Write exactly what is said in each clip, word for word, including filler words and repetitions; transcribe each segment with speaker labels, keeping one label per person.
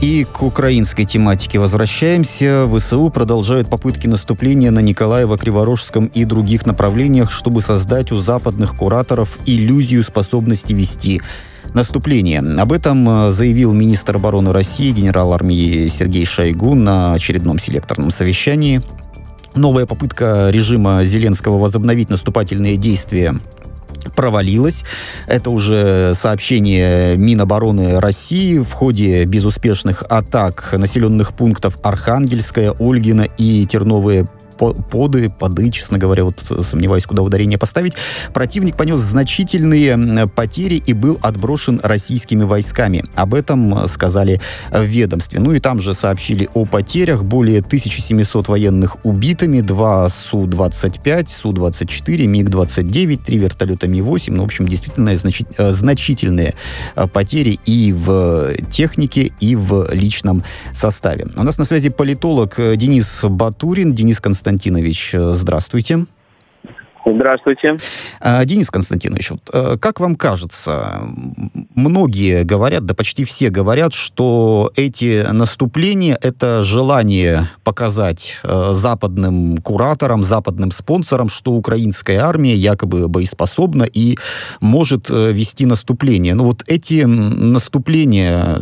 Speaker 1: И к украинской тематике возвращаемся. ВСУ продолжают попытки наступления на Николаево-Криворожском и других направлениях, чтобы создать у западных кураторов иллюзию способности вести наступление. Об этом заявил министр обороны России генерал армии Сергей Шойгу на очередном селекторном совещании. Новая попытка режима Зеленского возобновить наступательные действия провалилась. Это уже сообщение Минобороны России в ходе безуспешных атак населенных пунктов Архангельская, Ольгино и Терновые Поды, Поды, честно говоря, вот сомневаюсь, куда ударение поставить. Противник понес значительные потери и был отброшен российскими войсками. Об этом сказали в ведомстве. Ну и там же сообщили о потерях. Более тысяча семьсот военных убитыми, два Су двадцать пять, Су двадцать четыре, Миг двадцать девять, три вертолета Ми восемь. Ну, в общем, действительно значи- значительные потери и в технике, и в личном составе. У нас на связи политолог Денис Батурин. Денис Константинович, Константинович, здравствуйте.
Speaker 2: Здравствуйте.
Speaker 1: Денис Константинович, вот, как вам кажется, многие говорят, да почти все говорят, что эти наступления — это желание показать западным кураторам, западным спонсорам, что украинская армия якобы боеспособна и может вести наступление. Но вот эти наступления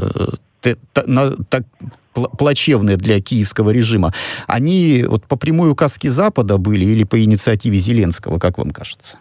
Speaker 1: так плачевные для киевского режима, они вот по прямой указке Запада были или по инициативе Зеленского, как вам кажется?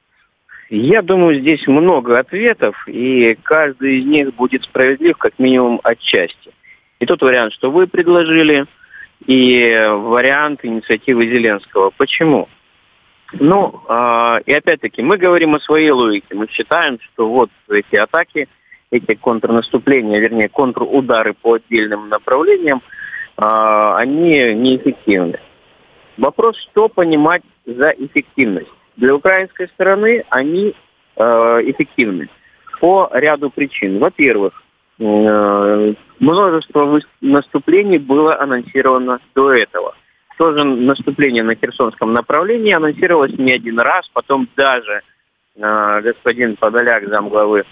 Speaker 2: Я думаю, здесь много ответов, и каждый из них будет справедлив как минимум отчасти. И тот вариант, что вы предложили, и вариант инициативы Зеленского. Почему? Ну, э, и опять-таки, мы говорим о своей логике. Мы считаем, что вот эти атаки, эти контрнаступления, вернее, контрудары по отдельным направлениям, э, они неэффективны. Вопрос, что понимать за эффективность. Для украинской стороны они э, эффективны по ряду причин. Во-первых, э, множество наступлений было анонсировано до этого. Тоже наступление на Херсонском направлении анонсировалось не один раз, потом даже э, господин Подоляк, замглавы,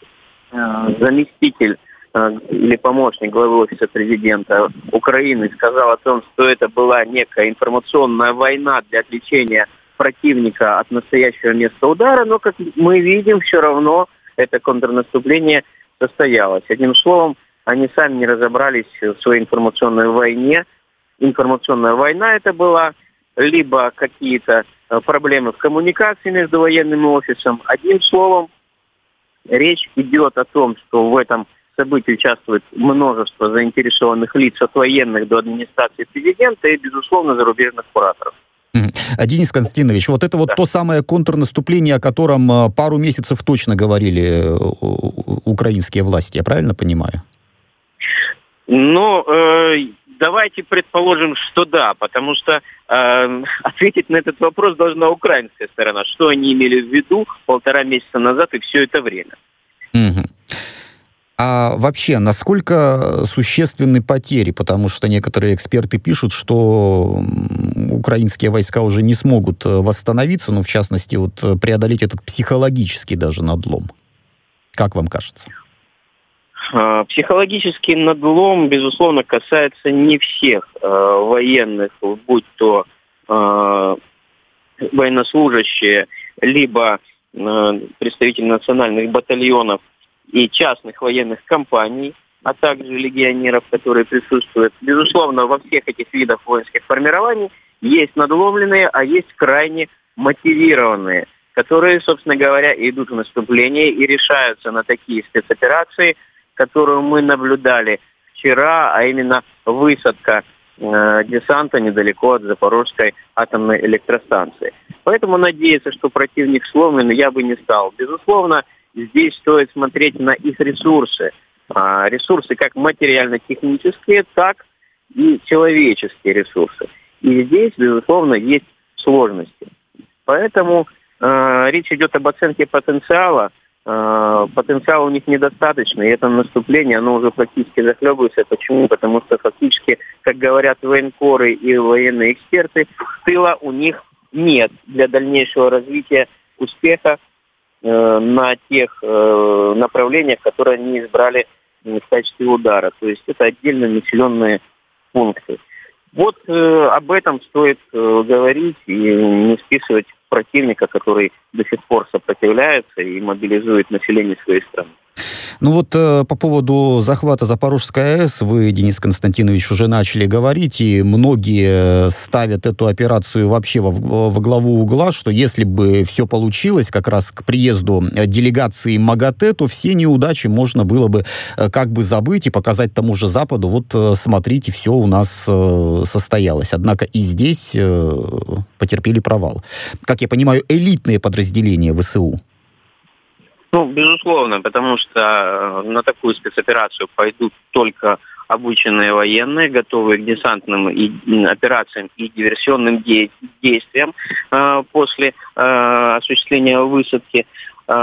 Speaker 2: заместитель э, или помощник главы офиса президента Украины сказал о том, что это была некая информационная война для отвлечения противника от настоящего места удара, но, как мы видим, все равно это контрнаступление состоялось. Одним словом, они сами не разобрались в своей информационной войне. Информационная война это была, либо какие-то проблемы в коммуникации между военным и офисом. Одним словом, речь идет о том, что в этом событии участвует множество заинтересованных лиц от военных до администрации президента и, безусловно, зарубежных кураторов.
Speaker 1: Денис Константинович, вот это вот да. то самое контрнаступление, о котором пару месяцев точно говорили украинские власти, я правильно понимаю?
Speaker 2: Ну, э, давайте предположим, что да, потому что э, ответить на этот вопрос должна украинская сторона. Что они имели в виду полтора месяца назад и все это время.
Speaker 1: Угу. А вообще, насколько существенны потери? Потому что некоторые эксперты пишут, что украинские войска уже не смогут восстановиться, ну, в частности, вот преодолеть этот психологический даже надлом. Как вам кажется?
Speaker 2: Психологический надлом, безусловно, касается не всех э, военных, будь то э, военнослужащие, либо э, представители национальных батальонов и частных военных компаний, а также легионеров, которые присутствуют. Безусловно, во всех этих видах воинских формирований есть надломленные, а есть крайне мотивированные, которые, собственно говоря, идут в наступление и решаются на такие спецоперации, которую мы наблюдали вчера, а именно высадка э, десанта недалеко от Запорожской атомной электростанции. Поэтому надеяться, что противник сломлен, я бы не стал. Безусловно, здесь стоит смотреть на их ресурсы. А, ресурсы как материально-технические, так и человеческие ресурсы. И здесь, безусловно, есть сложности. Поэтому э, речь идет об оценке потенциала. Потенциала у них недостаточно, и это наступление, оно уже практически захлебывается. Почему? Потому что фактически, как говорят военкоры и военные эксперты, тыла у них нет для дальнейшего развития успеха э, на тех э, направлениях, которые они избрали в качестве удара. То есть это отдельно населенные пункты. Вот э, об этом стоит э, говорить и не списывать противника, который до сих пор сопротивляется и мобилизует население своей страны.
Speaker 1: Ну вот э, по поводу захвата Запорожской АЭС вы, Денис Константинович, уже начали говорить, и многие ставят эту операцию вообще во, во главу угла, что если бы все получилось как раз к приезду делегации МАГАТЭ, то все неудачи можно было бы э, как бы забыть и показать тому же Западу, вот э, смотрите, все у нас э, состоялось. Однако и здесь э, потерпели провал. Как я понимаю, элитные подразделения ВСУ.
Speaker 2: Ну, безусловно, потому что на такую спецоперацию пойдут только обученные военные, готовые к десантным и, операциям и диверсионным де- действиям э, после э, осуществления высадки, э,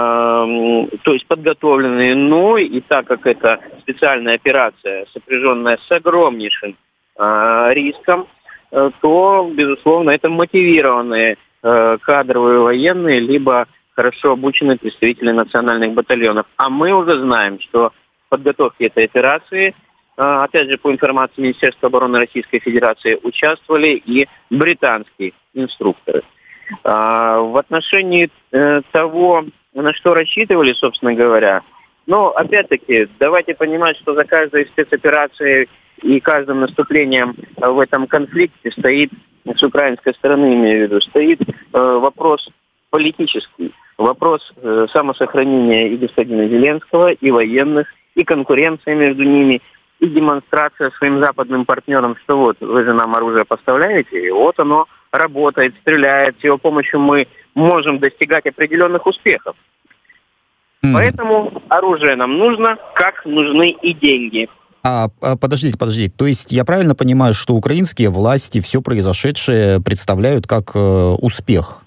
Speaker 2: то есть подготовленные. Но и так как это специальная операция, сопряженная с огромнейшим э, риском, э, то, безусловно, это мотивированные э, кадровые военные, либо хорошо обученные представители национальных батальонов. А мы уже знаем, что в подготовке этой операции, опять же, по информации Министерства обороны Российской Федерации, участвовали и британские инструкторы. В отношении того, на что рассчитывали, собственно говоря, но, опять-таки, давайте понимать, что за каждой спецоперацией и каждым наступлением в этом конфликте стоит, с украинской стороны имею в виду, стоит вопрос политический. Вопрос э, самосохранения и господина Зеленского, и военных, и конкуренция между ними, и демонстрация своим западным партнерам, что вот, вы же нам оружие поставляете, и вот оно работает, стреляет, с его помощью мы можем достигать определенных успехов. Mm. Поэтому оружие нам нужно, как нужны и деньги.
Speaker 1: А, подождите, подождите. То есть я правильно понимаю, что украинские власти все произошедшее представляют как э, успех?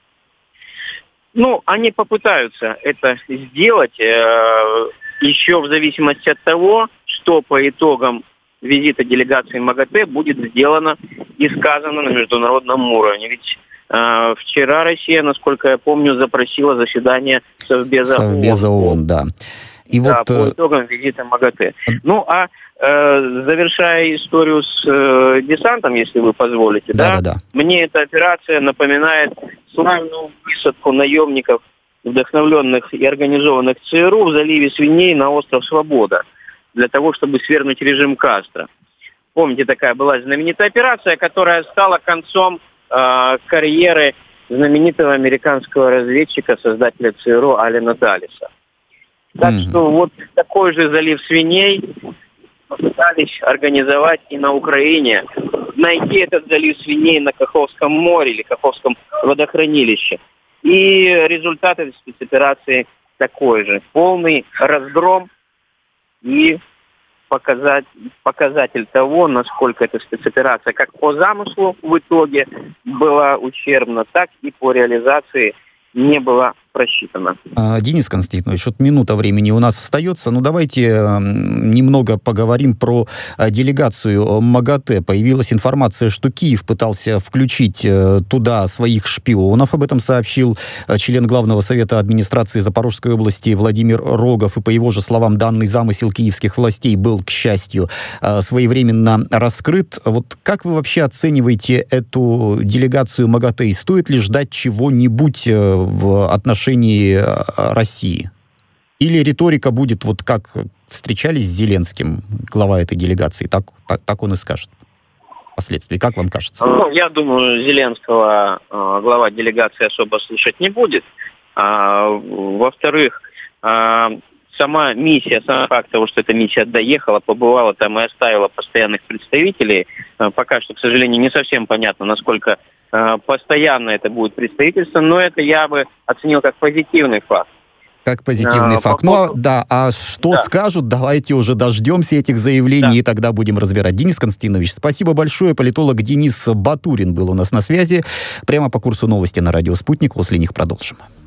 Speaker 2: Ну, они попытаются это сделать э, еще в зависимости от того, что по итогам визита делегации МАГАТЭ будет сделано и сказано на международном уровне. Ведь э, вчера Россия, насколько я помню, запросила заседание Совбеза,
Speaker 1: Совбеза ООН. ООН, да. И
Speaker 2: да,
Speaker 1: вот,
Speaker 2: по итогам визита МАГАТЭ. Ну, а э, завершая историю с э, десантом, если вы позволите, да,
Speaker 1: да, да, да.
Speaker 2: Мне эта операция напоминает славную высадку наемников, вдохновленных и организованных ЦРУ в заливе Свиней на остров Свобода, для того, чтобы свергнуть режим Кастро. Помните, такая была знаменитая операция, которая стала концом э, карьеры знаменитого американского разведчика, создателя ЦРУ Алена Даллеса. Так mm-hmm. что вот такой же залив Свиней попытались организовать и на Украине. Найти этот залив Свиней на Каховском море или Каховском водохранилище. И результат этой спецоперации такой же. Полный разгром и показать, показатель того, насколько эта спецоперация как по замыслу в итоге была ущербна, так и по реализации не была просчитана.
Speaker 1: Денис Константинович, вот минута времени у нас остается. Ну, давайте немного поговорим про делегацию МАГАТЭ. Появилась информация, что Киев пытался включить туда своих шпионов. Об этом сообщил член Главного совета администрации Запорожской области Владимир Рогов. И по его же словам, данный замысел киевских властей был, к счастью, своевременно раскрыт. Вот как вы вообще оцениваете эту делегацию МАГАТЭ? И стоит ли ждать чего-нибудь в отношении России? Или риторика будет вот как встречались с Зеленским, глава этой делегации, так, так, так он и скажет впоследствии. Как вам кажется?
Speaker 2: Ну, я думаю, Зеленского э, глава делегации особо слушать не будет. А, во-вторых, э, сама миссия, сам факт того, что эта миссия доехала, побывала там и оставила постоянных представителей, э, пока что, к сожалению, не совсем понятно, насколько постоянно это будет представительство, но это я бы оценил как позитивный факт.
Speaker 1: Как позитивный а, факт. По... Ну, да, а что да. скажут, давайте уже дождемся этих заявлений, да. и тогда будем разбирать. Денис Константинович, спасибо большое. Политолог Денис Батурин был у нас на связи. Прямо по курсу новости на радио «Спутник». После них продолжим.